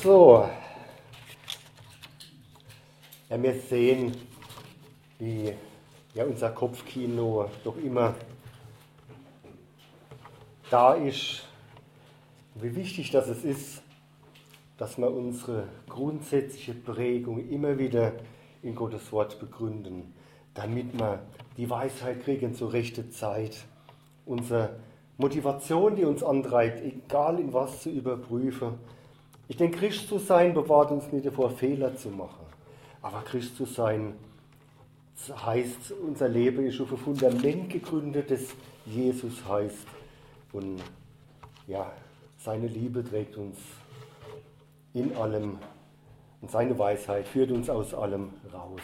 So, ja, wir sehen, wie unser Kopfkino doch immer da ist, wie wichtig das ist, dass wir unsere grundsätzliche Prägung immer wieder in Gottes Wort begründen, damit wir die Weisheit kriegen zur rechten Zeit, unsere Motivation, die uns antreibt, egal in was zu überprüfen. Ich denke, Christ zu sein bewahrt uns nicht davor, Fehler zu machen. Aber Christ zu sein heißt, unser Leben ist auf ein Fundament gegründet, das Jesus heißt. Und ja, seine Liebe trägt uns in allem und seine Weisheit führt uns aus allem raus.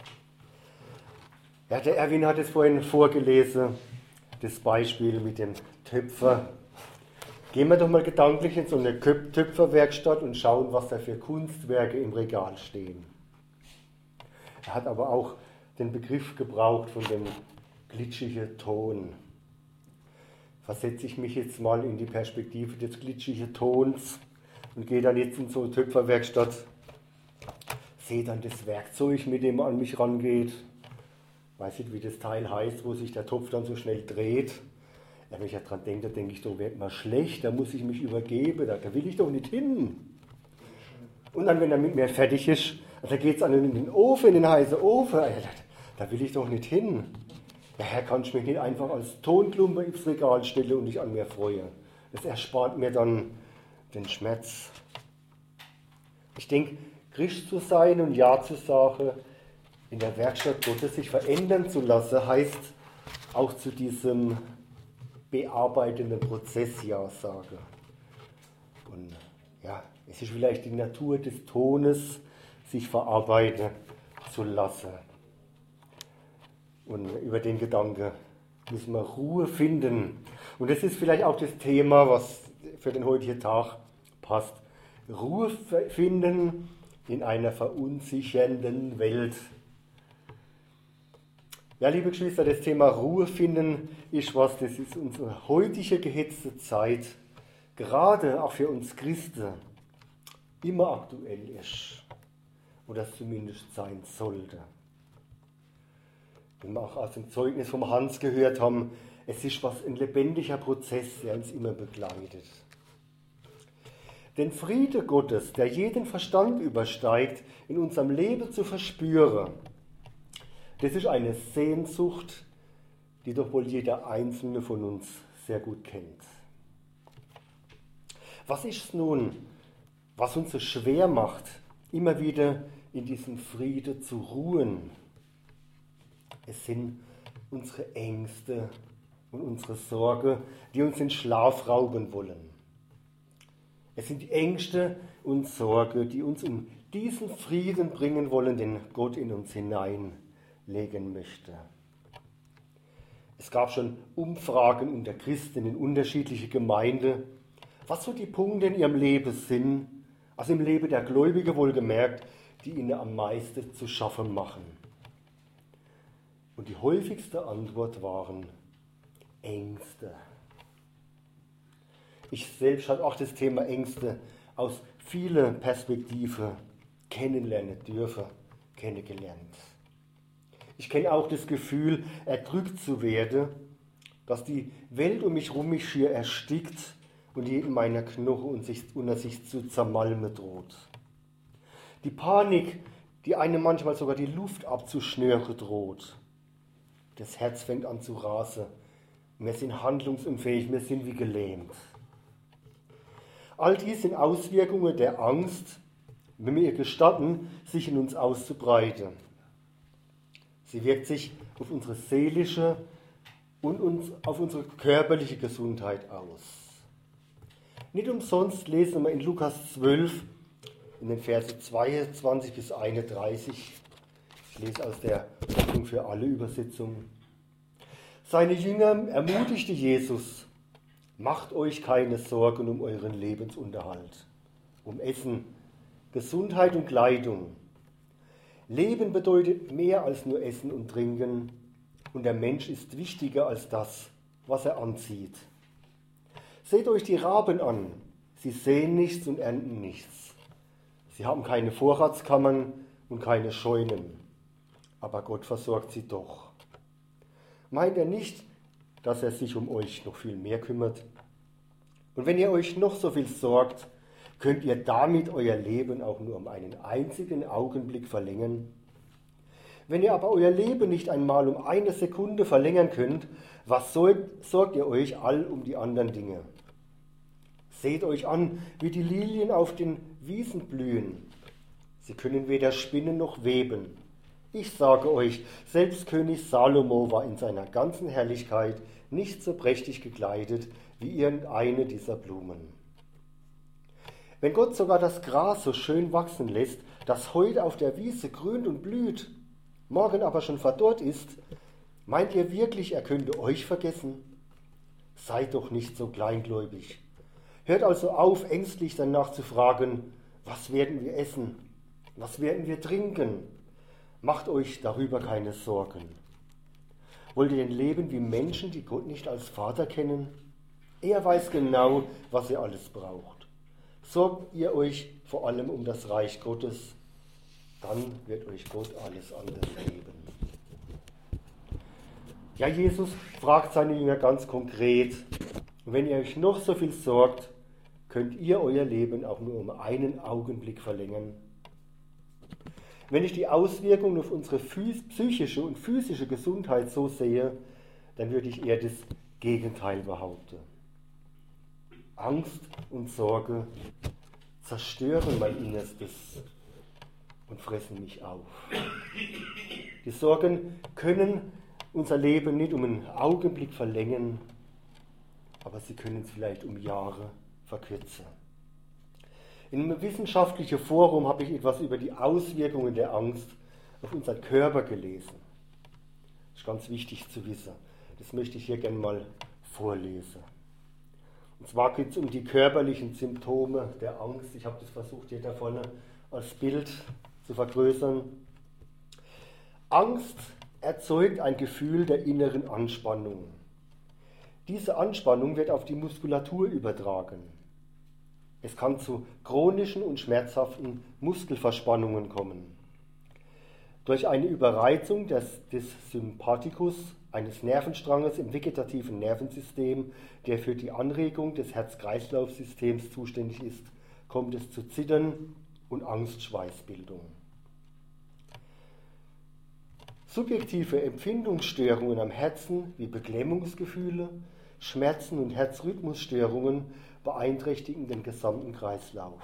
Ja, der Erwin hat es vorhin vorgelesen, das Beispiel mit dem Töpfer. Gehen wir doch mal gedanklich in so eine Töpferwerkstatt und schauen, was da für Kunstwerke im Regal stehen. Er hat aber auch den Begriff gebraucht von dem glitschigen Ton. Versetze ich mich jetzt mal in die Perspektive des glitschigen Tons und gehe dann jetzt in so eine Töpferwerkstatt, sehe dann das Werkzeug, mit dem man an mich rangeht. Weiß nicht, wie das Teil heißt, wo sich der Topf dann so schnell dreht. Ja, wenn ich ja dran denke, denke ich, da wird mal schlecht, da muss ich mich übergeben, da will ich doch nicht hin. Und dann, wenn er mit mir fertig ist, da geht es in den Ofen, in den heißen Ofen, da will ich doch nicht hin. Ja, Herr, kann ich mich nicht einfach als Tonklumpe ins Regal stellen und dich an mir freuen. Das erspart mir dann den Schmerz. Ich denke, Christ zu sein und Ja zu sagen, in der Werkstatt Gottes sich verändern zu lassen, heißt auch zu diesem bearbeitenden Prozess Ja sagen. Und ja, es ist vielleicht die Natur des Tones, sich verarbeiten zu lassen. Und über den Gedanken müssen wir Ruhe finden. Und das ist vielleicht auch das Thema, was für den heutigen Tag passt. Ruhe finden in einer verunsichernden Welt. Ja, liebe Geschwister, das Thema Ruhe finden ist was, das ist unsere heutige gehetzte Zeit, gerade auch für uns Christen, immer aktuell ist. Oder es zumindest sein sollte. Wenn wir auch aus dem Zeugnis vom Hans gehört haben, es ist ein lebendiger Prozess, der uns immer begleitet. Den Friede Gottes, der jeden Verstand übersteigt, in unserem Leben zu verspüren, das ist eine Sehnsucht, die doch wohl jeder Einzelne von uns sehr gut kennt. Was ist es nun, was uns so schwer macht, immer wieder in diesem Friede zu ruhen? Es sind unsere Ängste und unsere Sorge, die uns den Schlaf rauben wollen. Es sind die Ängste und Sorge, die uns um diesen Frieden bringen wollen, den Gott in uns hineinlegen möchte. Es gab schon Umfragen unter Christen in unterschiedliche Gemeinden, was so die Punkte in ihrem Leben sind, also im Leben der Gläubigen wohlgemerkt, die ihnen am meisten zu schaffen machen. Und die häufigste Antwort waren Ängste. Ich selbst habe auch das Thema Ängste aus vielen Perspektiven kennenlernen dürfen, kennengelernt. Ich kenne auch das Gefühl, erdrückt zu werden, dass die Welt um mich herum mich schier erstickt und jeden meiner Knochen unter sich zu zermalmen droht. Die Panik, die einem manchmal sogar die Luft abzuschnüren droht. Das Herz fängt an zu rasen. Wir sind handlungsunfähig, wir sind wie gelähmt. All dies sind Auswirkungen der Angst, wenn wir ihr gestatten, sich in uns auszubreiten. Sie wirkt sich auf unsere seelische und auf unsere körperliche Gesundheit aus. Nicht umsonst lesen wir in Lukas 12, in den Verse 22 bis 31, ich lese aus der Hoffnung für alle Übersetzung. Seine Jünger ermutigte Jesus, macht euch keine Sorgen um euren Lebensunterhalt, um Essen, Gesundheit und Kleidung. Leben bedeutet mehr als nur Essen und Trinken und der Mensch ist wichtiger als das, was er anzieht. Seht euch die Raben an, sie säen nichts und ernten nichts. Sie haben keine Vorratskammern und keine Scheunen, aber Gott versorgt sie doch. Meint er nicht, dass er sich um euch noch viel mehr kümmert? Und wenn ihr euch noch so viel sorgt, könnt ihr damit euer Leben auch nur um einen einzigen Augenblick verlängern? Wenn ihr aber euer Leben nicht einmal um eine Sekunde verlängern könnt, was sorgt ihr euch all um die anderen Dinge? Seht euch an, wie die Lilien auf den Wiesen blühen. Sie können weder spinnen noch weben. Ich sage euch, selbst König Salomo war in seiner ganzen Herrlichkeit nicht so prächtig gekleidet wie irgendeine dieser Blumen. Wenn Gott sogar das Gras so schön wachsen lässt, das heute auf der Wiese grünt und blüht, morgen aber schon verdorrt ist, meint ihr wirklich, er könnte euch vergessen? Seid doch nicht so kleingläubig. Hört also auf, ängstlich danach zu fragen, was werden wir essen? Was werden wir trinken? Macht euch darüber keine Sorgen. Wollt ihr denn leben wie Menschen, die Gott nicht als Vater kennen? Er weiß genau, was ihr alles braucht. Sorgt ihr euch vor allem um das Reich Gottes, dann wird euch Gott alles andere geben. Ja, Jesus fragt seine Jünger ganz konkret, wenn ihr euch noch so viel sorgt, könnt ihr euer Leben auch nur um einen Augenblick verlängern. Wenn ich die Auswirkungen auf unsere psychische und physische Gesundheit so sehe, dann würde ich eher das Gegenteil behaupten. Angst und Sorge zerstören mein Innerstes und fressen mich auf. Die Sorgen können unser Leben nicht um einen Augenblick verlängern, aber sie können es vielleicht um Jahre verkürzen. In einem wissenschaftlichen Forum habe ich etwas über die Auswirkungen der Angst auf unseren Körper gelesen. Das ist ganz wichtig zu wissen. Das möchte ich hier gerne mal vorlesen. Und zwar geht es um die körperlichen Symptome der Angst. Ich habe das versucht, hier da vorne als Bild zu vergrößern. Angst erzeugt ein Gefühl der inneren Anspannung. Diese Anspannung wird auf die Muskulatur übertragen. Es kann zu chronischen und schmerzhaften Muskelverspannungen kommen. Durch eine Überreizung des Sympathikus, eines Nervenstranges im vegetativen Nervensystem, der für die Anregung des Herz-Kreislauf-Systems zuständig ist, kommt es zu Zittern und Angstschweißbildung. Subjektive Empfindungsstörungen am Herzen wie Beklemmungsgefühle, Schmerzen und Herzrhythmusstörungen beeinträchtigen den gesamten Kreislauf.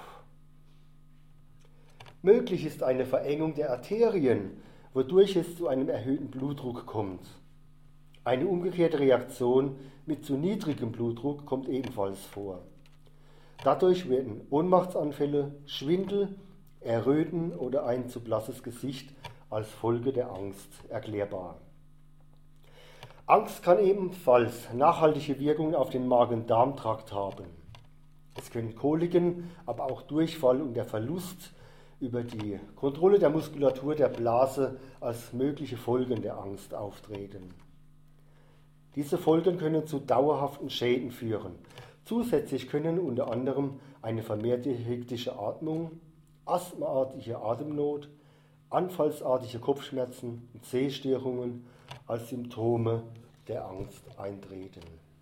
Möglich ist eine Verengung der Arterien, wodurch es zu einem erhöhten Blutdruck kommt. Eine umgekehrte Reaktion mit zu niedrigem Blutdruck kommt ebenfalls vor. Dadurch werden Ohnmachtsanfälle, Schwindel, Erröten oder ein zu blasses Gesicht als Folge der Angst erklärbar. Angst kann ebenfalls nachhaltige Wirkungen auf den Magen-Darm-Trakt haben. Es können Koliken, aber auch Durchfall und der Verlust über die Kontrolle der Muskulatur der Blase als mögliche Folgen der Angst auftreten. Diese Folgen können zu dauerhaften Schäden führen. Zusätzlich können unter anderem eine vermehrte hektische Atmung, asthmaartige Atemnot, anfallsartige Kopfschmerzen und Sehstörungen als Symptome der Angst eintreten.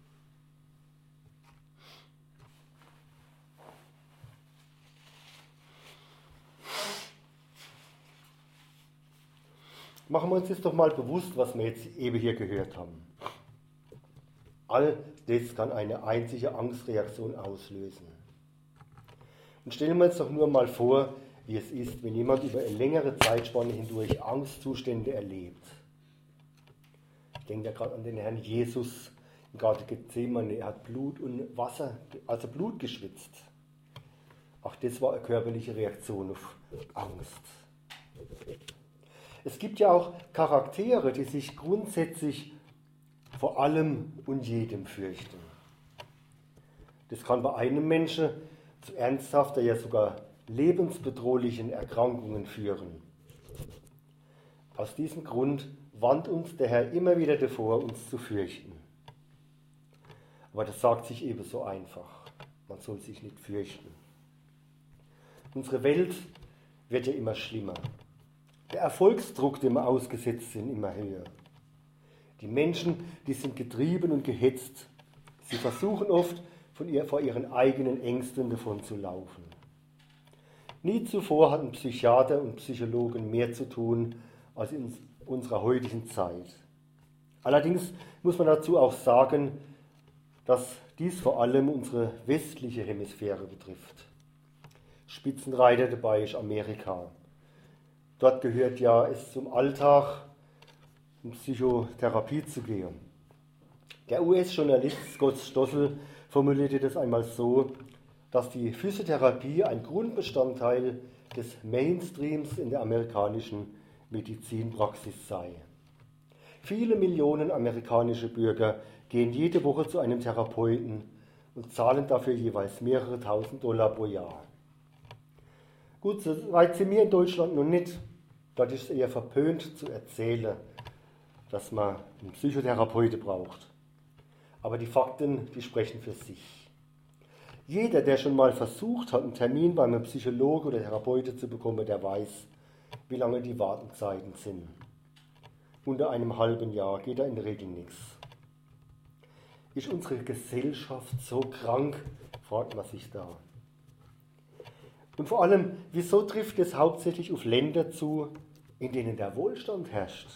Machen wir uns jetzt doch mal bewusst, was wir jetzt eben hier gehört haben. All das kann eine einzige Angstreaktion auslösen. Und stellen wir uns doch nur mal vor, wie es ist, wenn jemand über eine längere Zeitspanne hindurch Angstzustände erlebt. Ich denke da gerade an den Herrn Jesus im Garten Gethsemane. Er hat Blut und Wasser, also Blut geschwitzt. Auch das war eine körperliche Reaktion auf Angst. Es gibt ja auch Charaktere, die sich grundsätzlich vor allem und jedem fürchten. Das kann bei einem Menschen zu ernsthafter, ja sogar lebensbedrohlichen Erkrankungen führen. Aus diesem Grund warnt uns der Herr immer wieder davor, uns zu fürchten. Aber das sagt sich eben so einfach. Man soll sich nicht fürchten. Unsere Welt wird ja immer schlimmer. Der Erfolgsdruck, dem wir ausgesetzt sind, immer höher. Die Menschen, die sind getrieben und gehetzt. Sie versuchen oft, vor ihren eigenen Ängsten davon zu laufen. Nie zuvor hatten Psychiater und Psychologen mehr zu tun als in unserer heutigen Zeit. Allerdings muss man dazu auch sagen, dass dies vor allem unsere westliche Hemisphäre betrifft. Spitzenreiter dabei ist Amerika. Dort gehört ja es zum Alltag, in Psychotherapie zu gehen. Der US-Journalist Scott Stossel formulierte das einmal so, dass die Physiotherapie ein Grundbestandteil des Mainstreams in der amerikanischen Medizinpraxis sei. Viele Millionen amerikanische Bürger gehen jede Woche zu einem Therapeuten und zahlen dafür jeweils mehrere $1000 pro Jahr. Gut, so weit sind wir in Deutschland noch nicht. Dort ist es eher verpönt zu erzählen, dass man einen Psychotherapeuten braucht. Aber die Fakten, die sprechen für sich. Jeder, der schon mal versucht hat, einen Termin bei einem Psychologen oder Therapeuten zu bekommen, der weiß, wie lange die Wartezeiten sind. Unter einem halben Jahr geht da in der Regel nichts. Ist unsere Gesellschaft so krank, fragt man sich da. Und vor allem, wieso trifft es hauptsächlich auf Länder zu, in denen der Wohlstand herrscht?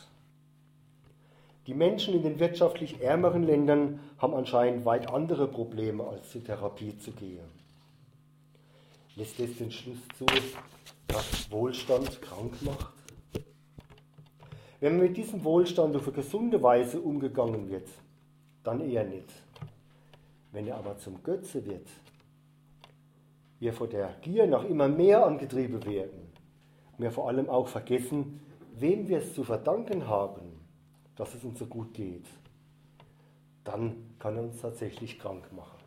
Die Menschen in den wirtschaftlich ärmeren Ländern haben anscheinend weit andere Probleme, als zur Therapie zu gehen. Lässt es den Schluss zu, dass Wohlstand krank macht? Wenn mit diesem Wohlstand auf eine gesunde Weise umgegangen wird, dann eher nicht. Wenn er aber zum Götze wird, wir vor der Gier nach immer mehr angetrieben werden, wir vor allem auch vergessen, wem wir es zu verdanken haben, dass es uns so gut geht, dann kann er uns tatsächlich krank machen.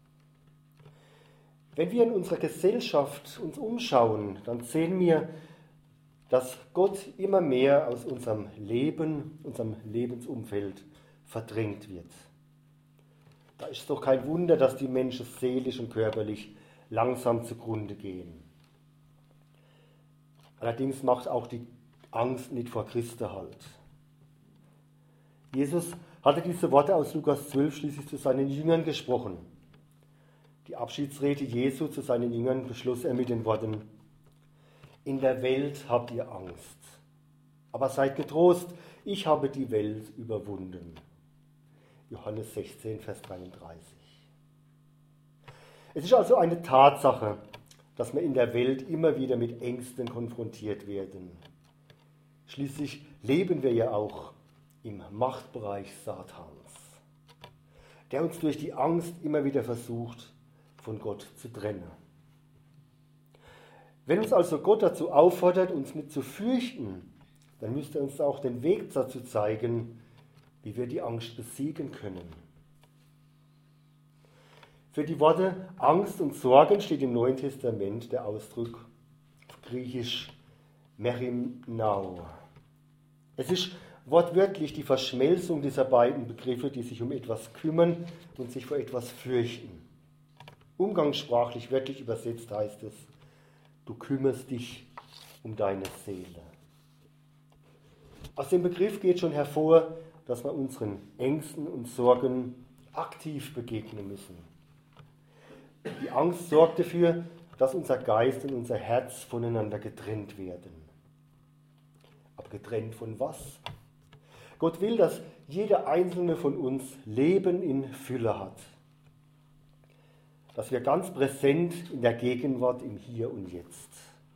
Wenn wir in unserer Gesellschaft uns umschauen, dann sehen wir, dass Gott immer mehr aus unserem Leben, unserem Lebensumfeld verdrängt wird. Da ist es doch kein Wunder, dass die Menschen seelisch und körperlich langsam zugrunde gehen. Allerdings macht auch die Angst nicht vor Christen Halt. Jesus hatte diese Worte aus Lukas 12 schließlich zu seinen Jüngern gesprochen. Die Abschiedsrede Jesu zu seinen Jüngern beschloss er mit den Worten: In der Welt habt ihr Angst, aber seid getrost, ich habe die Welt überwunden. Johannes 16, Vers 33. Es ist also eine Tatsache, dass wir in der Welt immer wieder mit Ängsten konfrontiert werden. Schließlich leben wir ja auch im Machtbereich Satans, der uns durch die Angst immer wieder versucht, von Gott zu trennen. Wenn uns also Gott dazu auffordert, uns nicht zu fürchten, dann müsste er uns auch den Weg dazu zeigen, wie wir die Angst besiegen können. Für die Worte Angst und Sorgen steht im Neuen Testament der Ausdruck auf Griechisch Merimnao. Es ist wortwörtlich die Verschmelzung dieser beiden Begriffe, die sich um etwas kümmern und sich vor etwas fürchten. Umgangssprachlich wörtlich übersetzt heißt es: Du kümmerst dich um deine Seele. Aus dem Begriff geht schon hervor, dass wir unseren Ängsten und Sorgen aktiv begegnen müssen. Die Angst sorgt dafür, dass unser Geist und unser Herz voneinander getrennt werden. Aber getrennt von was? Gott will, dass jeder einzelne von uns Leben in Fülle hat. Dass wir ganz präsent in der Gegenwart im Hier und Jetzt.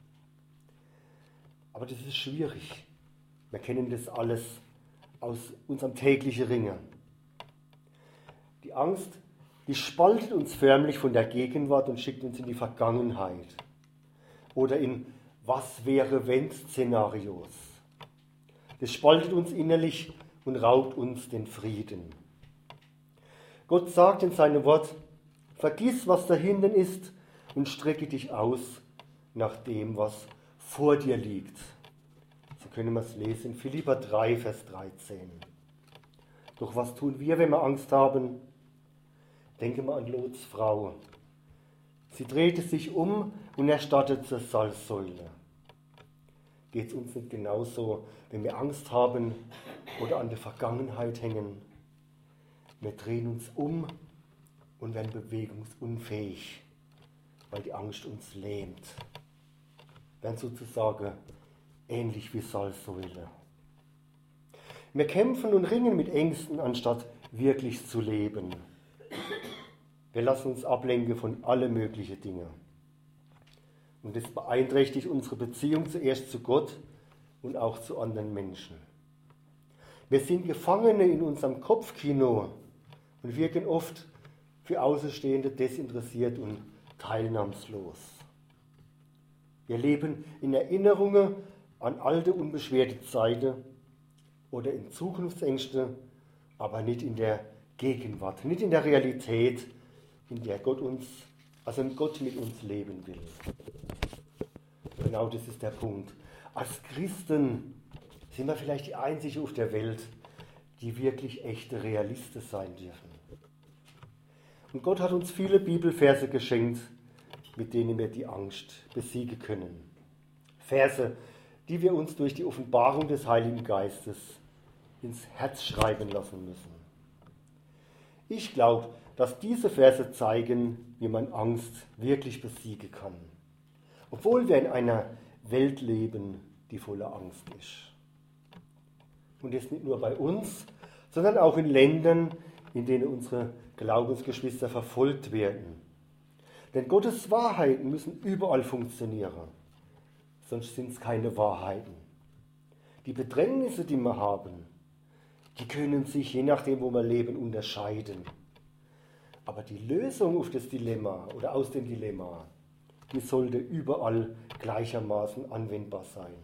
Aber das ist schwierig. Wir kennen das alles aus unserem täglichen Ringen. Die Angst, die spaltet uns förmlich von der Gegenwart und schickt uns in die Vergangenheit. Oder in Was-wäre-wenn-Szenarios. Das spaltet uns innerlich und raubt uns den Frieden. Gott sagt in seinem Wort: Vergiss, was da hinten ist, und strecke dich aus nach dem, was vor dir liegt. So können wir es lesen in Philipper 3, Vers 13. Doch was tun wir, wenn wir Angst haben? Denken wir an Lots Frau. Sie drehte sich um und erstarrte zur Salzsäule. Geht es uns nicht genauso, wenn wir Angst haben oder an der Vergangenheit hängen? Wir drehen uns um und werden bewegungsunfähig, weil die Angst uns lähmt. Wir werden sozusagen ähnlich wie Salzsäule. Wir kämpfen und ringen mit Ängsten, anstatt wirklich zu leben. Wir lassen uns ablenken von alle möglichen Dingen. Und das beeinträchtigt unsere Beziehung zuerst zu Gott und auch zu anderen Menschen. Wir sind Gefangene in unserem Kopfkino und wirken oft für Außenstehende desinteressiert und teilnahmslos. Wir leben in Erinnerungen an alte, unbeschwerte Zeiten oder in Zukunftsängste, aber nicht in der Gegenwart, nicht in der Realität, in der Gott mit uns leben will. Genau das ist der Punkt. Als Christen sind wir vielleicht die Einzigen auf der Welt, die wirklich echte Realisten sein dürfen. Und Gott hat uns viele Bibelverse geschenkt, mit denen wir die Angst besiegen können. Verse, die wir uns durch die Offenbarung des Heiligen Geistes ins Herz schreiben lassen müssen. Ich glaube, dass diese Verse zeigen, wie man Angst wirklich besiegen kann. Obwohl wir in einer Welt leben, die voller Angst ist. Und das nicht nur bei uns, sondern auch in Ländern, in denen unsere Glaubensgeschwister verfolgt werden. Denn Gottes Wahrheiten müssen überall funktionieren, sonst sind es keine Wahrheiten. Die Bedrängnisse, die wir haben, die können sich je nachdem, wo wir leben, unterscheiden. Aber die Lösung auf das Dilemma oder aus dem Dilemma, die sollte überall gleichermaßen anwendbar sein.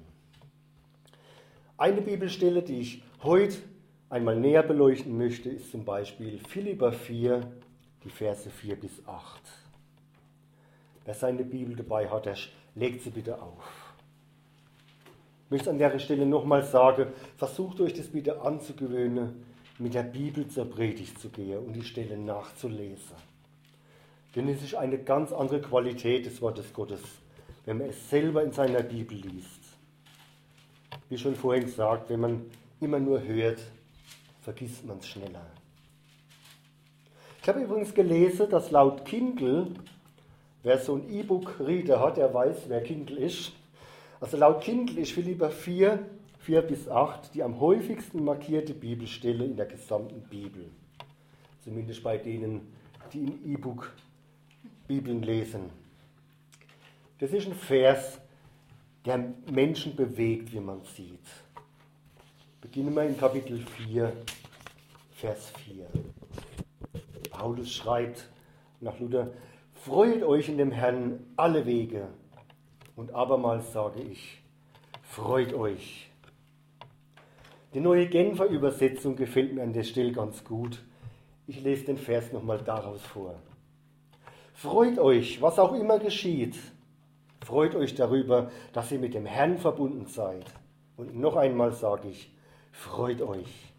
Eine Bibelstelle, die ich heute einmal näher beleuchten möchte, ist zum Beispiel Philipper 4, die Verse 4 bis 8. Wer seine Bibel dabei hat, der legt sie bitte auf. Ich möchte an der Stelle nochmal sagen, versucht euch das bitte anzugewöhnen, mit der Bibel zur Predigt zu gehen und die Stelle nachzulesen. Denn es ist eine ganz andere Qualität des Wortes Gottes, wenn man es selber in seiner Bibel liest. Wie schon vorhin gesagt, wenn man immer nur hört, vergisst man es schneller. Ich habe übrigens gelesen, dass laut Kindle, wer so ein E-Book-Reader hat, der weiß, wer Kindle ist. Also laut Kindle ist Philipper 4, 4 bis 8 die am häufigsten markierte Bibelstelle in der gesamten Bibel. Zumindest bei denen, die in E-Book-Bibeln lesen. Das ist ein Vers, der Menschen bewegt, wie man sieht. Beginnen wir in Kapitel 4, Vers 4. Paulus schreibt nach Luther: Freut euch in dem Herrn alle Wege. Und abermals sage ich, freut euch. Die neue Genfer Übersetzung gefällt mir an der Stelle ganz gut. Ich lese den Vers nochmal daraus vor. Freut euch, was auch immer geschieht. Freut euch darüber, dass ihr mit dem Herrn verbunden seid. Und noch einmal sage ich, freut euch.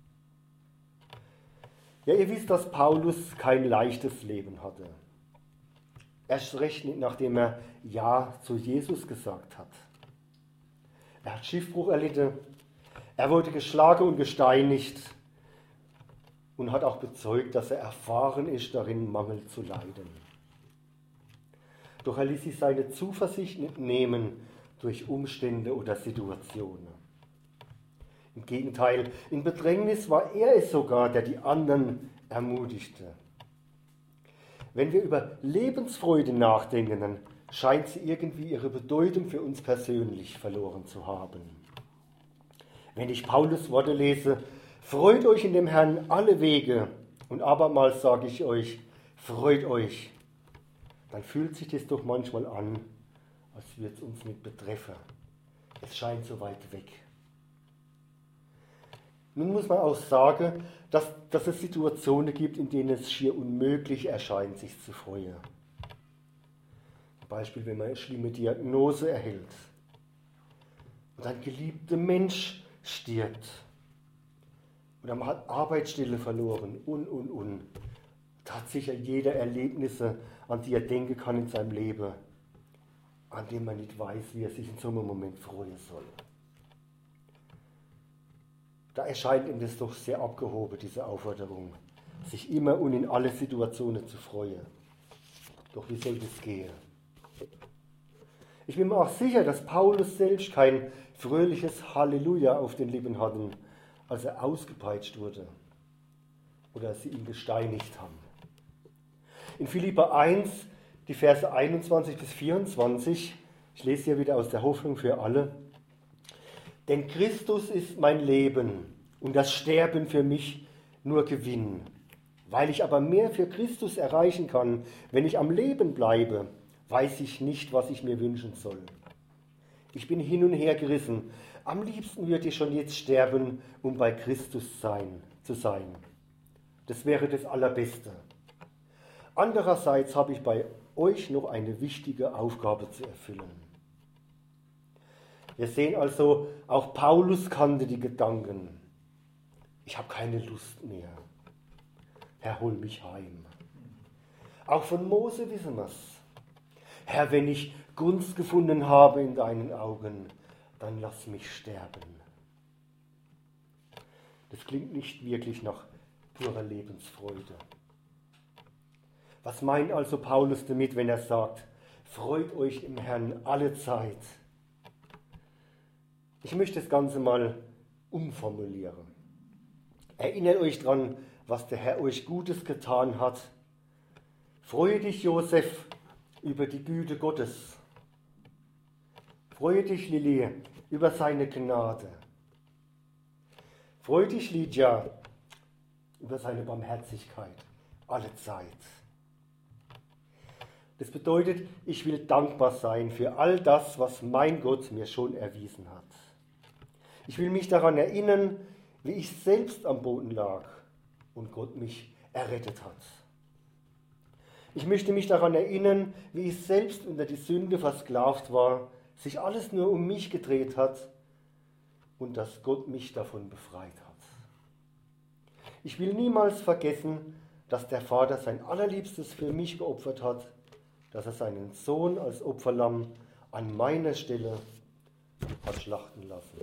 Ja, ihr wisst, dass Paulus kein leichtes Leben hatte. Erst recht nicht, nachdem er Ja zu Jesus gesagt hat. Er hat Schiffbruch erlitten, er wurde geschlagen und gesteinigt und hat auch bezeugt, dass er erfahren ist, darin Mangel zu leiden. Doch er ließ sich seine Zuversicht nicht nehmen durch Umstände oder Situationen. Im Gegenteil, in Bedrängnis war er es sogar, der die anderen ermutigte. Wenn wir über Lebensfreude nachdenken, dann scheint sie irgendwie ihre Bedeutung für uns persönlich verloren zu haben. Wenn ich Paulus Worte lese, freut euch in dem Herrn alle Wege, und abermals sage ich euch, freut euch, dann fühlt sich das doch manchmal an, als würde es uns nicht betreffen. Es scheint so weit weg. Nun muss man auch sagen, dass es Situationen gibt, in denen es schier unmöglich erscheint, sich zu freuen. Zum Beispiel, wenn man eine schlimme Diagnose erhält und ein geliebter Mensch stirbt oder man hat Arbeitsstelle verloren und. Da hat sicher jeder Erlebnisse, an die er denken kann in seinem Leben. an dem man nicht weiß, wie er sich in so einem Moment freuen soll. Da erscheint ihm das doch sehr abgehoben, diese Aufforderung, sich immer und in alle Situationen zu freuen. Doch wie soll das gehen? Ich bin mir auch sicher, dass Paulus selbst kein fröhliches Halleluja auf den Lippen hatte, als er ausgepeitscht wurde oder sie ihn gesteinigt haben. In Philipper 1, die Verse 21 bis 24, ich lese hier wieder aus der Hoffnung für alle. Denn Christus ist mein Leben und das Sterben für mich nur Gewinn. Weil ich aber mehr für Christus erreichen kann, wenn ich am Leben bleibe, weiß ich nicht, was ich mir wünschen soll. Ich bin hin und her gerissen. Am liebsten würde ich schon jetzt sterben, um bei Christus zu sein. Das wäre das Allerbeste. Andererseits habe ich bei euch noch eine wichtige Aufgabe zu erfüllen. Wir sehen also, auch Paulus kannte die Gedanken. Ich habe keine Lust mehr. Herr, hol mich heim. Auch von Mose wissen wir es. Herr, wenn ich Gunst gefunden habe in deinen Augen, dann lass mich sterben. Das klingt nicht wirklich nach purer Lebensfreude. Was meint also Paulus damit, wenn er sagt, freut euch im Herrn alle Zeit? Ich möchte das Ganze mal umformulieren. Erinnert euch dran, was der Herr euch Gutes getan hat. Freue dich, Josef, über die Güte Gottes. Freue dich, Lili, über seine Gnade. Freue dich, Lydia, über seine Barmherzigkeit, alle Zeit. Das bedeutet, ich will dankbar sein für all das, was mein Gott mir schon erwiesen hat. Ich will mich daran erinnern, wie ich selbst am Boden lag und Gott mich errettet hat. Ich möchte mich daran erinnern, wie ich selbst unter die Sünde versklavt war, sich alles nur um mich gedreht hat und dass Gott mich davon befreit hat. Ich will niemals vergessen, dass der Vater sein Allerliebstes für mich geopfert hat, dass er seinen Sohn als Opferlamm an meiner Stelle hat schlachten lassen.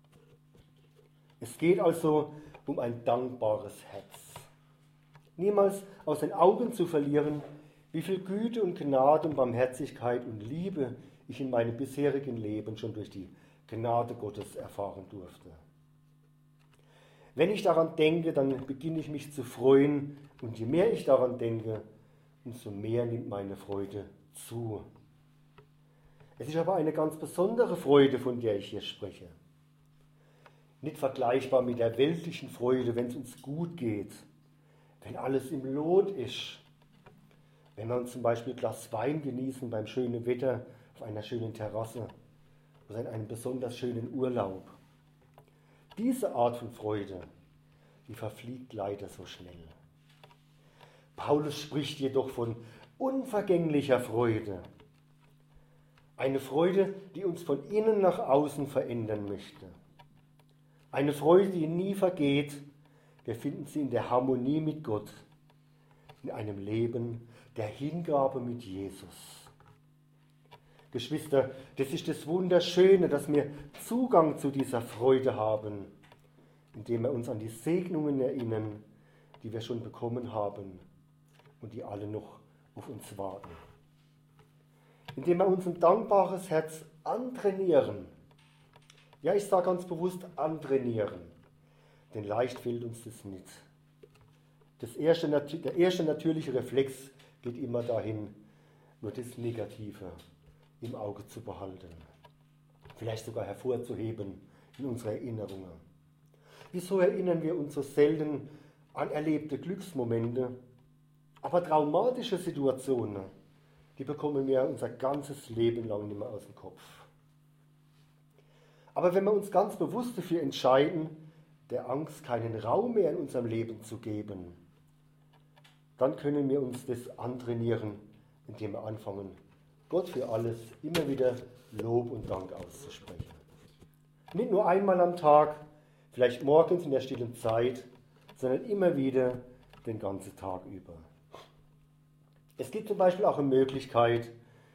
Es geht also um ein dankbares Herz. Niemals aus den Augen zu verlieren, wie viel Güte und Gnade und Barmherzigkeit und Liebe ich in meinem bisherigen Leben schon durch die Gnade Gottes erfahren durfte. Wenn ich daran denke, dann beginne ich mich zu freuen und je mehr ich daran denke, umso mehr nimmt meine Freude zu. Es ist aber eine ganz besondere Freude, von der ich hier spreche. Nicht vergleichbar mit der weltlichen Freude, wenn es uns gut geht, wenn alles im Lot ist, wenn wir uns zum Beispiel ein Glas Wein genießen beim schönen Wetter auf einer schönen Terrasse oder in einem besonders schönen Urlaub. Diese Art von Freude, die verfliegt leider so schnell. Paulus spricht jedoch von unvergänglicher Freude. Eine Freude, die uns von innen nach außen verändern möchte. Eine Freude, die nie vergeht. Wir finden sie in der Harmonie mit Gott, in einem Leben der Hingabe mit Jesus. Geschwister, das ist das Wunderschöne, dass wir Zugang zu dieser Freude haben, indem wir uns an die Segnungen erinnern, die wir schon bekommen haben und die alle noch auf uns warten. Indem wir uns ein dankbares Herz antrainieren. Ja, ich sage ganz bewusst antrainieren, denn leicht fehlt uns das nicht. Der erste natürliche Reflex geht immer dahin, nur das Negative im Auge zu behalten, vielleicht sogar hervorzuheben in unsere Erinnerungen. Wieso erinnern wir uns so selten an erlebte Glücksmomente, aber traumatische Situationen, die bekommen wir unser ganzes Leben lang nicht mehr aus dem Kopf. Aber wenn wir uns ganz bewusst dafür entscheiden, der Angst keinen Raum mehr in unserem Leben zu geben, dann können wir uns das antrainieren, indem wir anfangen, Gott für alles immer wieder Lob und Dank auszusprechen. Nicht nur einmal am Tag, vielleicht morgens in der stillen Zeit, sondern immer wieder den ganzen Tag über. Es gibt zum Beispiel auch eine Möglichkeit,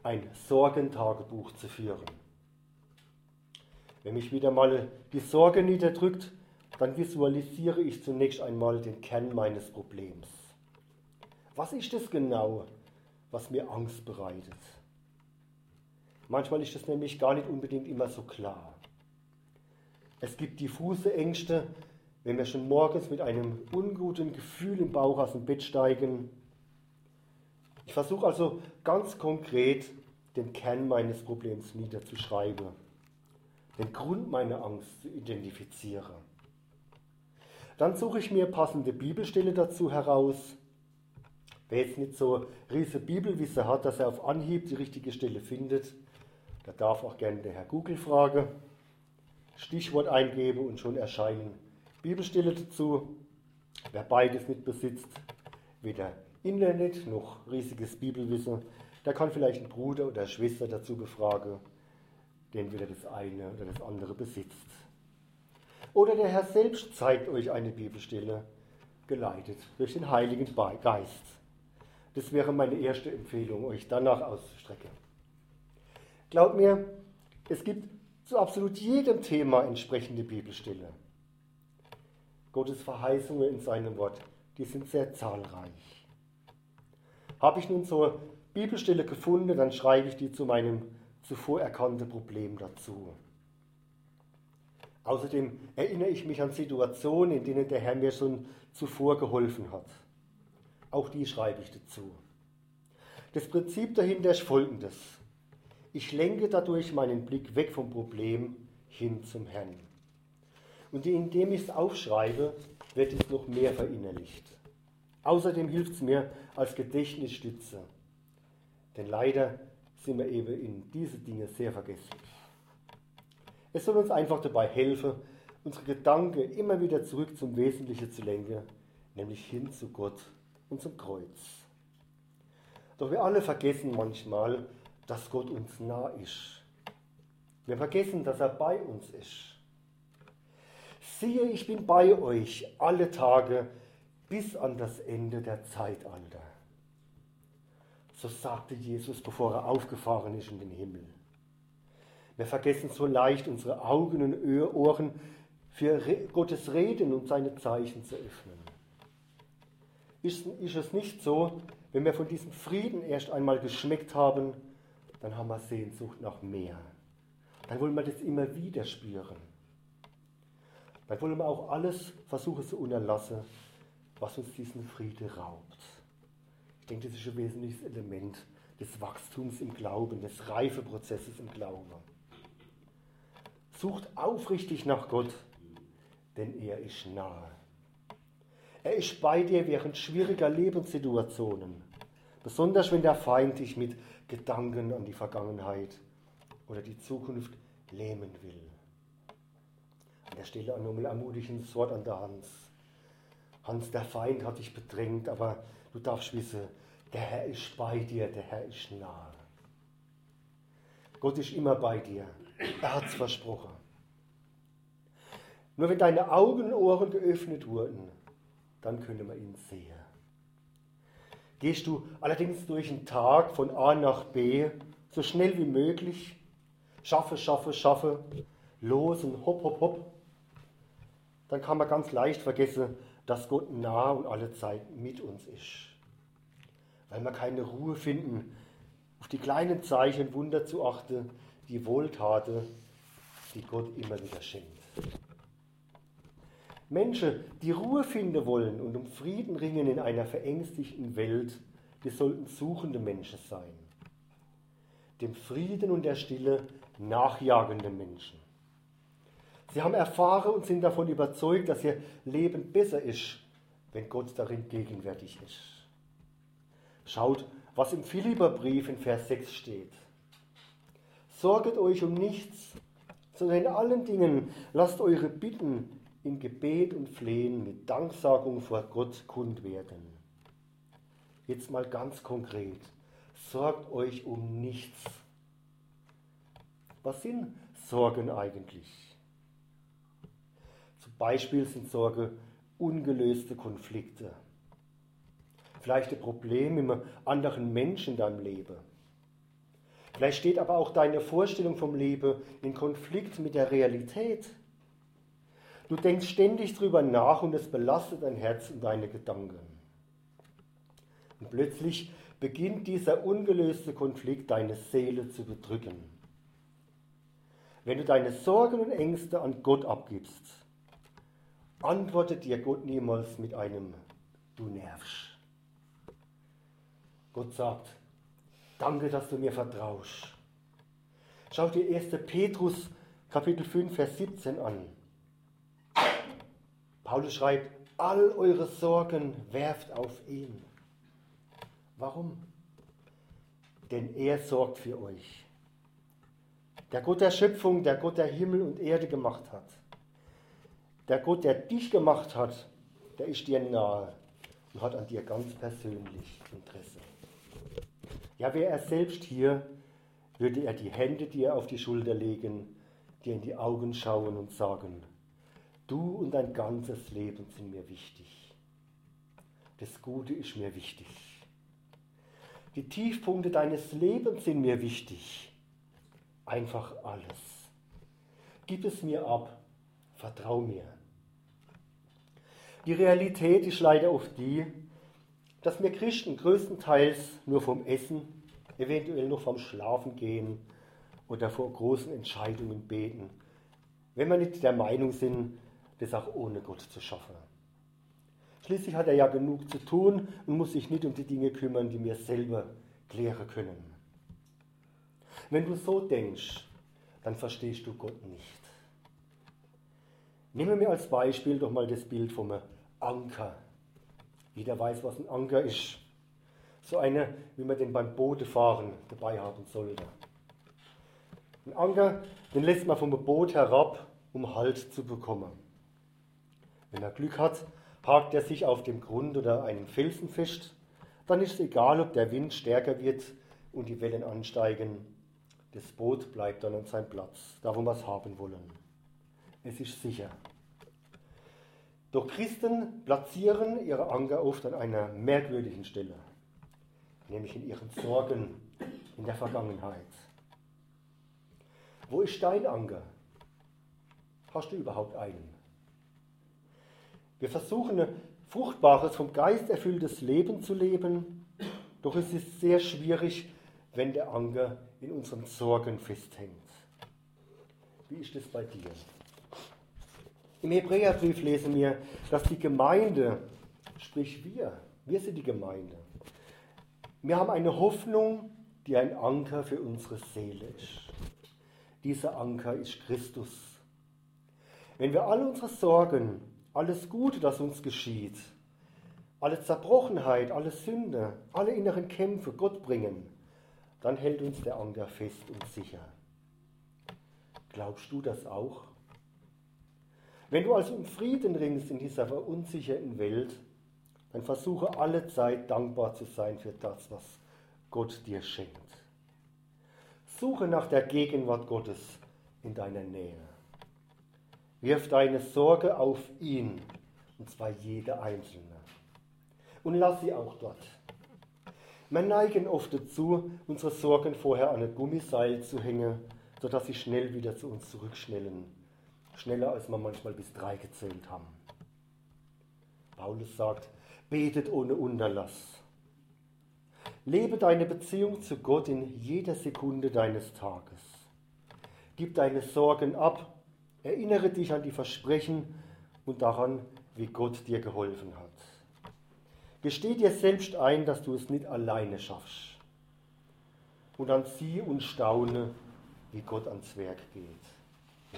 ein Sorgentagebuch zu führen. Wenn mich wieder mal die Sorge niederdrückt, dann visualisiere ich zunächst einmal den Kern meines Problems. Was ist es genau, was mir Angst bereitet? Manchmal ist es nämlich gar nicht unbedingt immer so klar. Es gibt diffuse Ängste, wenn wir schon morgens mit einem unguten Gefühl im Bauch aus dem Bett steigen. Ich versuche also ganz konkret, den Kern meines Problems niederzuschreiben, den Grund meiner Angst zu identifizieren. Dann suche ich mir passende Bibelstelle dazu heraus. Wer jetzt nicht so riesige Bibelwissen hat, dass er auf Anhieb die richtige Stelle findet, der darf auch gerne den Herr Google fragen, Stichwort eingeben und schon erscheinen Bibelstelle dazu. Wer beides nicht besitzt, weder Internet noch riesiges Bibelwissen, der kann vielleicht einen Bruder oder Schwester dazu befragen, der entweder das eine oder das andere besitzt. Oder der Herr selbst zeigt euch eine Bibelstelle, geleitet durch den Heiligen Geist. Das wäre meine erste Empfehlung, euch danach auszustrecken. Glaubt mir, es gibt zu absolut jedem Thema entsprechende Bibelstelle. Gottes Verheißungen in seinem Wort, die sind sehr zahlreich. Habe ich nun so Bibelstelle gefunden, dann schreibe ich die zu meinem zuvor erkannten Problem dazu. Außerdem erinnere ich mich an Situationen, in denen der Herr mir schon zuvor geholfen hat. Auch die schreibe ich dazu. Das Prinzip dahinter ist folgendes. Ich lenke dadurch meinen Blick weg vom Problem hin zum Herrn. Und indem ich es aufschreibe, wird es noch mehr verinnerlicht. Außerdem hilft es mir als Gedächtnisstütze. Denn leider sind wir eben in diese Dinge sehr vergesslich. Es soll uns einfach dabei helfen, unsere Gedanken immer wieder zurück zum Wesentlichen zu lenken, nämlich hin zu Gott und zum Kreuz. Doch wir alle vergessen manchmal, dass Gott uns nah ist. Wir vergessen, dass er bei uns ist. Siehe, ich bin bei euch alle Tage bis an das Ende der Zeitalter. So sagte Jesus, bevor er aufgefahren ist in den Himmel. Wir vergessen so leicht, unsere Augen und Ohren für Gottes Reden und seine Zeichen zu öffnen. Ist es nicht so, wenn wir von diesem Frieden erst einmal geschmeckt haben, dann haben wir Sehnsucht nach mehr. Dann wollen wir das immer wieder spüren. Dann wollen wir auch alles versuchen zu unterlassen, was uns diesen Frieden raubt. Ich denke, das ist ein wesentliches Element des Wachstums im Glauben, des Reifeprozesses im Glauben. Sucht aufrichtig nach Gott, denn er ist nahe. Er ist bei dir während schwieriger Lebenssituationen, besonders wenn der Feind dich mit Gedanken an die Vergangenheit oder die Zukunft lähmen will. An der Stelle nochmal ermutigendes Wort an der Hans. Hans, der Feind hat dich bedrängt, aber du darfst wissen, der Herr ist bei dir, der Herr ist nahe. Gott ist immer bei dir. Er hat es versprochen. Nur wenn deine Augen und Ohren geöffnet wurden, dann können wir ihn sehen. Gehst du allerdings durch den Tag von A nach B, so schnell wie möglich, schaffe, los und hopp, hopp, hopp, dann kann man ganz leicht vergessen, dass Gott nah und alle Zeit mit uns ist. Weil wir keine Ruhe finden, auf die kleinen Zeichen und Wunder zu achten, die Wohltaten, die Gott immer wieder schenkt. Menschen, die Ruhe finden wollen und um Frieden ringen in einer verängstigten Welt, die sollten suchende Menschen sein. Dem Frieden und der Stille nachjagende Menschen. Sie haben erfahren und sind davon überzeugt, dass ihr Leben besser ist, wenn Gott darin gegenwärtig ist. Schaut, was im Philipperbrief in Vers 6 steht. Sorget euch um nichts, sondern in allen Dingen lasst eure Bitten in Gebet und Flehen mit Danksagung vor Gott kund werden. Jetzt mal ganz konkret. Sorgt euch um nichts. Was sind Sorgen eigentlich? Zum Beispiel sind Sorge ungelöste Konflikte. Vielleicht ein Problem mit einem anderen Menschen in deinem Leben. Vielleicht steht aber auch deine Vorstellung vom Leben in Konflikt mit der Realität. Du denkst ständig drüber nach und es belastet dein Herz und deine Gedanken. Und plötzlich beginnt dieser ungelöste Konflikt deine Seele zu bedrücken. Wenn du deine Sorgen und Ängste an Gott abgibst, antwortet dir Gott niemals mit einem "Du nervst". Gott sagt: Danke, dass du mir vertraust. Schau dir 1. Petrus Kapitel 5, Vers 17 an. Paulus schreibt: All eure Sorgen werft auf ihn. Warum? Denn er sorgt für euch. Der Gott der Schöpfung, der Gott, der Himmel und Erde gemacht hat. Der Gott, der dich gemacht hat, der ist dir nahe und hat an dir ganz persönlich Interesse. Ja, wäre er selbst hier, würde er die Hände dir auf die Schulter legen, dir in die Augen schauen und sagen: Du und dein ganzes Leben sind mir wichtig. Das Gute ist mir wichtig. Die Tiefpunkte deines Lebens sind mir wichtig. Einfach alles. Gib es mir ab. Vertrau mir. Die Realität ist leider oft die, dass wir Christen größtenteils nur vom Essen, eventuell noch vom Schlafen gehen oder vor großen Entscheidungen beten, wenn wir nicht der Meinung sind, das auch ohne Gott zu schaffen. Schließlich hat er ja genug zu tun und muss sich nicht um die Dinge kümmern, die wir selber klären können. Wenn du so denkst, dann verstehst du Gott nicht. Nehmen wir als Beispiel doch mal das Bild vom Anker. Jeder weiß, was ein Anker ist. So eine, wie man den beim Bootefahren dabei haben sollte. Ein Anker, den lässt man vom Boot herab, um Halt zu bekommen. Wenn er Glück hat, hakt er sich auf dem Grund oder einem Felsen fest, dann ist es egal, ob der Wind stärker wird und die Wellen ansteigen. Das Boot bleibt dann an seinem Platz, da wo wir es haben wollen. Es ist sicher. Doch Christen platzieren ihre Anker oft an einer merkwürdigen Stelle, nämlich in ihren Sorgen in der Vergangenheit. Wo ist dein Anker? Hast du überhaupt einen? Wir versuchen ein fruchtbares, vom Geist erfülltes Leben zu leben, doch es ist sehr schwierig, wenn der Anker in unseren Sorgen festhängt. Wie ist es bei dir? Im Hebräerbrief lesen wir, dass die Gemeinde, sprich wir sind die Gemeinde. Wir haben eine Hoffnung, die ein Anker für unsere Seele ist. Dieser Anker ist Christus. Wenn wir alle unsere Sorgen, alles Gute, das uns geschieht, alle Zerbrochenheit, alle Sünde, alle inneren Kämpfe Gott bringen, dann hält uns der Anker fest und sicher. Glaubst du das auch? Wenn du also um Frieden ringst in dieser verunsicherten Welt, dann versuche alle Zeit dankbar zu sein für das, was Gott dir schenkt. Suche nach der Gegenwart Gottes in deiner Nähe. Wirf deine Sorge auf ihn, und zwar jede einzelne. Und lass sie auch dort. Wir neigen oft dazu, unsere Sorgen vorher an ein Gummiseil zu hängen, sodass sie schnell wieder zu uns zurückschnellen. Schneller, als wir manchmal bis 3 gezählt haben. Paulus sagt: Betet ohne Unterlass. Lebe deine Beziehung zu Gott in jeder Sekunde deines Tages. Gib deine Sorgen ab. Erinnere dich an die Versprechen und daran, wie Gott dir geholfen hat. Gesteh dir selbst ein, dass du es nicht alleine schaffst. Und dann sieh und staune, wie Gott ans Werk geht.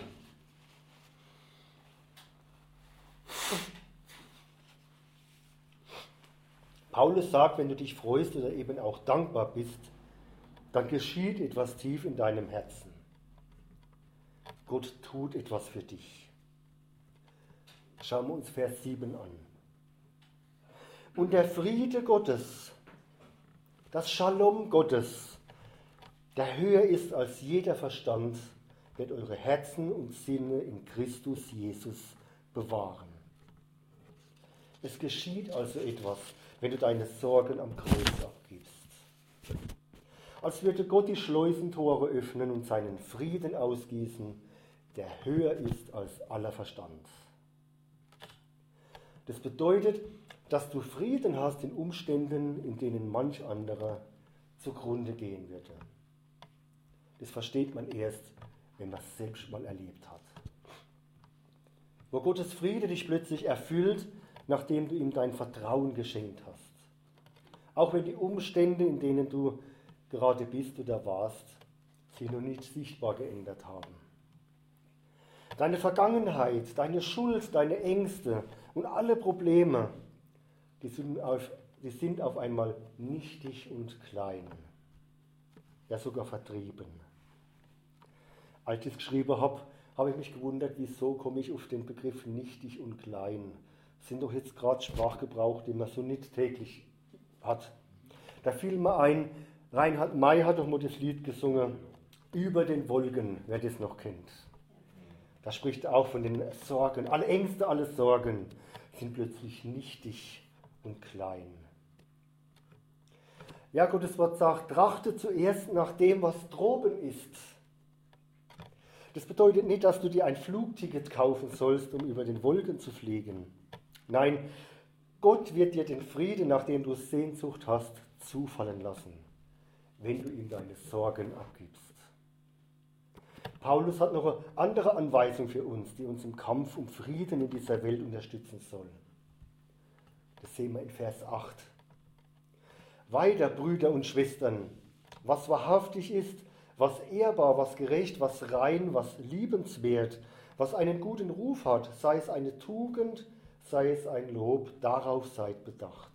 Paulus sagt, wenn du dich freust oder eben auch dankbar bist, dann geschieht etwas tief in deinem Herzen. Gott tut etwas für dich. Schauen wir uns Vers 7 an. Und der Friede Gottes, das Shalom Gottes, der höher ist als jeder Verstand, wird eure Herzen und Sinne in Christus Jesus bewahren. Es geschieht also etwas, wenn du deine Sorgen am Kreuz abgibst. als würde Gott die Schleusentore öffnen und seinen Frieden ausgießen, der höher ist als aller Verstand. Das bedeutet, dass du Frieden hast in Umständen, in denen manch anderer zugrunde gehen würde. Das versteht man erst, wenn man es selbst mal erlebt hat. Wo Gottes Friede dich plötzlich erfüllt, nachdem du ihm dein Vertrauen geschenkt hast. Auch wenn die Umstände, in denen du gerade bist oder warst, sich noch nicht sichtbar geändert haben. Deine Vergangenheit, deine Schuld, deine Ängste und alle Probleme, die sind auf einmal nichtig und klein. Ja, sogar vertrieben. Als ich es geschrieben habe ich mich gewundert, wieso komme ich auf den Begriff nichtig und klein. Das sind doch jetzt gerade Sprachgebrauch, den man so nicht täglich hat. Da fiel mir ein, Reinhard May hat doch mal das Lied gesungen, Über den Wolken, wer das noch kennt. Da spricht er auch von den Sorgen. Alle Ängste, alle Sorgen sind plötzlich nichtig und klein. Ja, Gottes Wort sagt, trachte zuerst nach dem, was droben ist. Das bedeutet nicht, dass du dir ein Flugticket kaufen sollst, um über den Wolken zu fliegen. Nein, Gott wird dir den Frieden, nach dem du Sehnsucht hast, zufallen lassen, wenn du ihm deine Sorgen abgibst. Paulus hat noch eine andere Anweisung für uns, die uns im Kampf um Frieden in dieser Welt unterstützen soll. Das sehen wir in Vers 8. Weiter, Brüder und Schwestern, was wahrhaftig ist, was ehrbar, was gerecht, was rein, was liebenswert, was einen guten Ruf hat, sei es eine Tugend, sei es ein Lob, darauf seid bedacht.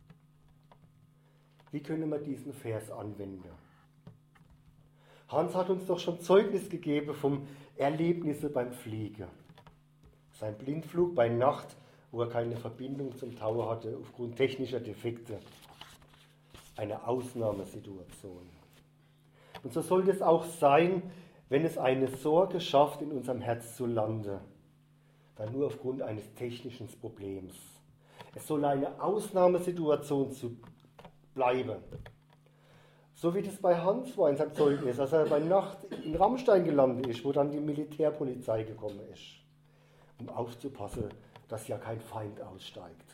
Wie können wir diesen Vers anwenden? Hans hat uns doch schon Zeugnis gegeben vom Erlebnisse beim Fliegen. Sein Blindflug bei Nacht, wo er keine Verbindung zum Tower hatte, aufgrund technischer Defekte. Eine Ausnahmesituation. Und so sollte es auch sein, wenn es eine Sorge schafft, in unserem Herz zu landen. Dann nur aufgrund eines technischen Problems. Es soll eine Ausnahmesituation bleiben. So wie das bei Hans war in seinem Zeugnis, als er bei Nacht in Rammstein gelandet ist, wo dann die Militärpolizei gekommen ist, um aufzupassen, dass ja kein Feind aussteigt.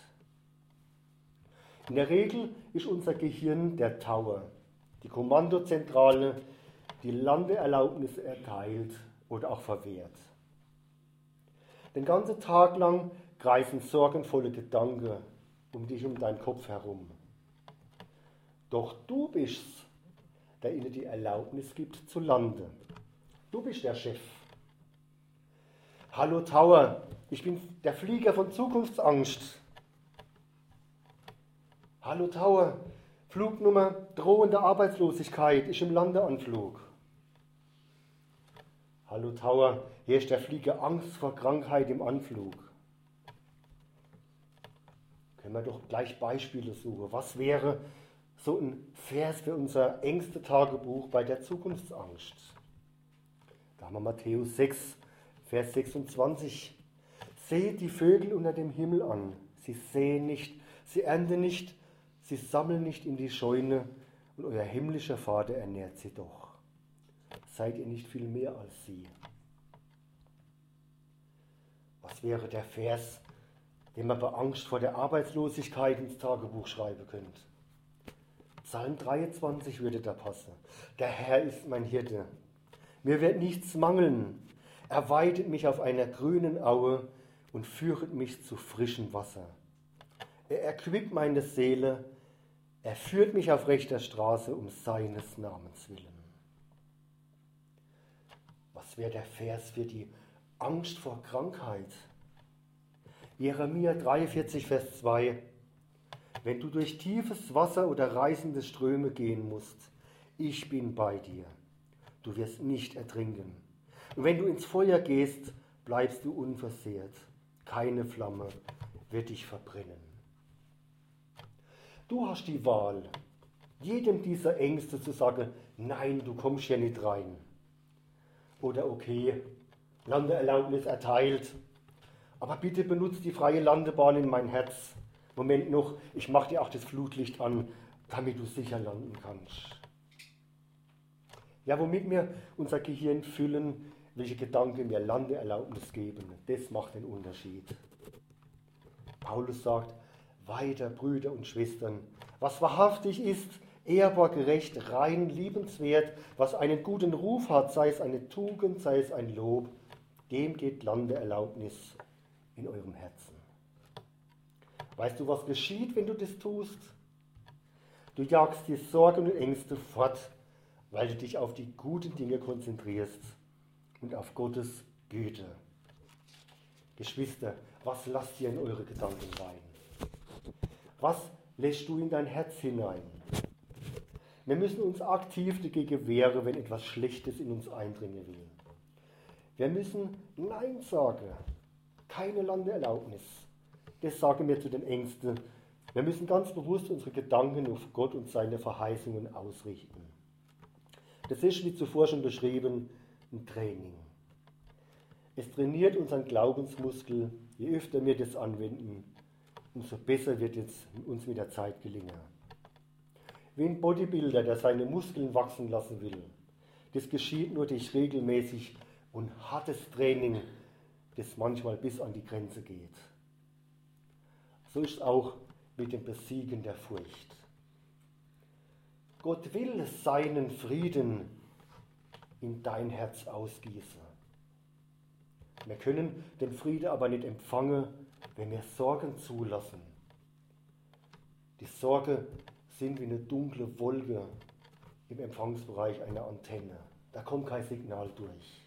In der Regel ist unser Gehirn der Tower, die Kommandozentrale, die Landeerlaubnisse erteilt oder auch verwehrt. Den ganzen Tag lang kreisen sorgenvolle Gedanken um dich, um deinen Kopf herum. Doch du bist's, der ihnen die Erlaubnis gibt zu landen. Du bist der Chef. Hallo Tower, ich bin der Flieger von Zukunftsangst. Hallo Tower, Flugnummer drohende Arbeitslosigkeit ist im Landeanflug. Hallo Tower, hier ist der Flieger Angst vor Krankheit im Anflug. Können wir doch gleich Beispiele suchen. Was wäre so ein Vers für unser Ängste-Tagebuch bei der Zukunftsangst? Da haben wir Matthäus 6, Vers 26. Seht die Vögel unter dem Himmel an. Sie säen nicht, sie ernten nicht, sie sammeln nicht in die Scheune und euer himmlischer Vater ernährt sie doch. Seid ihr nicht viel mehr als sie? Was wäre der Vers, den man bei Angst vor der Arbeitslosigkeit ins Tagebuch schreiben könnte? Psalm 23 würde da passen. Der Herr ist mein Hirte. Mir wird nichts mangeln. Er weidet mich auf einer grünen Aue und führet mich zu frischem Wasser. Er erquickt meine Seele. Er führt mich auf rechter Straße um seines Namens willen. Was wäre der Vers für die Angst vor Krankheit? Jeremia 43, Vers 2. Wenn du durch tiefes Wasser oder reißende Ströme gehen musst, ich bin bei dir. Du wirst nicht ertrinken. Und wenn du ins Feuer gehst, bleibst du unversehrt. Keine Flamme wird dich verbrennen. Du hast die Wahl, jedem dieser Ängste zu sagen, nein, du kommst hier nicht rein. Oder okay, Landeerlaubnis erteilt, aber bitte benutzt die freie Landebahn in mein Herz. Moment noch, ich mache dir auch das Flutlicht an, damit du sicher landen kannst. Ja, womit wir unser Gehirn füllen, welche Gedanken mir Landeerlaubnis geben, das macht den Unterschied. Paulus sagt, weiter, Brüder und Schwestern, was wahrhaftig ist, ehrbar, gerecht, rein, liebenswert, was einen guten Ruf hat, sei es eine Tugend, sei es ein Lob, dem geht Landeerlaubnis in eurem Herzen. Weißt du, was geschieht, wenn du das tust? Du jagst die Sorgen und Ängste fort, weil du dich auf die guten Dinge konzentrierst und auf Gottes Güte. Geschwister, was lasst ihr in eure Gedanken rein? Was lässt du in dein Herz hinein? Wir müssen uns aktiv dagegen wehren, wenn etwas Schlechtes in uns eindringen will. Wir müssen Nein sagen, keine Landeerlaubnis. Das sagen wir zu den Ängsten. Wir müssen ganz bewusst unsere Gedanken auf Gott und seine Verheißungen ausrichten. Das ist, wie zuvor schon beschrieben, ein Training. Es trainiert unseren Glaubensmuskel. Je öfter wir das anwenden, umso besser wird es uns mit der Zeit gelingen. Wie ein Bodybuilder, der seine Muskeln wachsen lassen will. Das geschieht nur durch regelmäßig und hartes Training, das manchmal bis an die Grenze geht. So ist es auch mit dem Besiegen der Furcht. Gott will seinen Frieden in dein Herz ausgießen. Wir können den Frieden aber nicht empfangen, wenn wir Sorgen zulassen. Die Sorgen sind wie eine dunkle Wolke im Empfangsbereich einer Antenne. Da kommt kein Signal durch.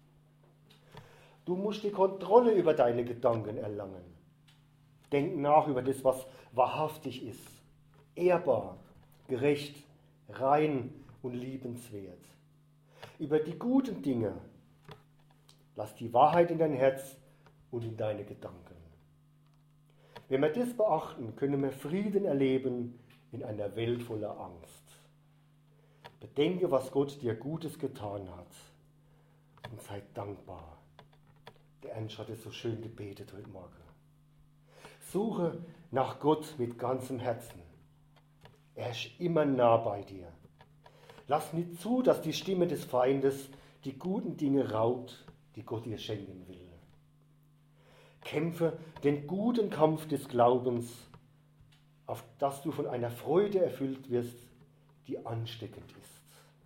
Du musst die Kontrolle über deine Gedanken erlangen. Denk nach über das, was wahrhaftig ist, ehrbar, gerecht, rein und liebenswert. Über die guten Dinge. Lass die Wahrheit in dein Herz und in deine Gedanken. Wenn wir das beachten, können wir Frieden erleben in einer Welt voller Angst. Bedenke, was Gott dir Gutes getan hat und sei dankbar. Der Ernst hat es so schön gebetet heute Morgen. Suche nach Gott mit ganzem Herzen. Er ist immer nah bei dir. Lass nicht zu, dass die Stimme des Feindes die guten Dinge raubt, die Gott dir schenken will. Kämpfe den guten Kampf des Glaubens, auf dass du von einer Freude erfüllt wirst, die ansteckend ist.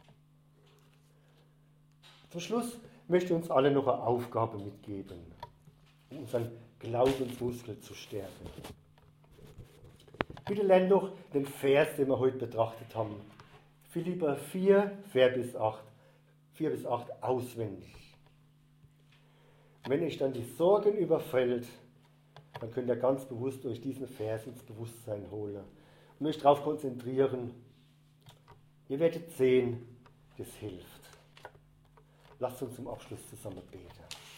Zum Schluss möchte ich uns alle noch eine Aufgabe mitgeben, um unseren Glaubensmuskel zu stärken. Bitte lern doch den Vers, den wir heute betrachtet haben, Philipper 4, 4 bis 8 auswendig. Wenn euch dann die Sorgen überfällt, dann könnt ihr ganz bewusst euch diesen Vers ins Bewusstsein holen und euch darauf konzentrieren. Ihr werdet sehen, das hilft. Lasst uns zum Abschluss zusammen beten.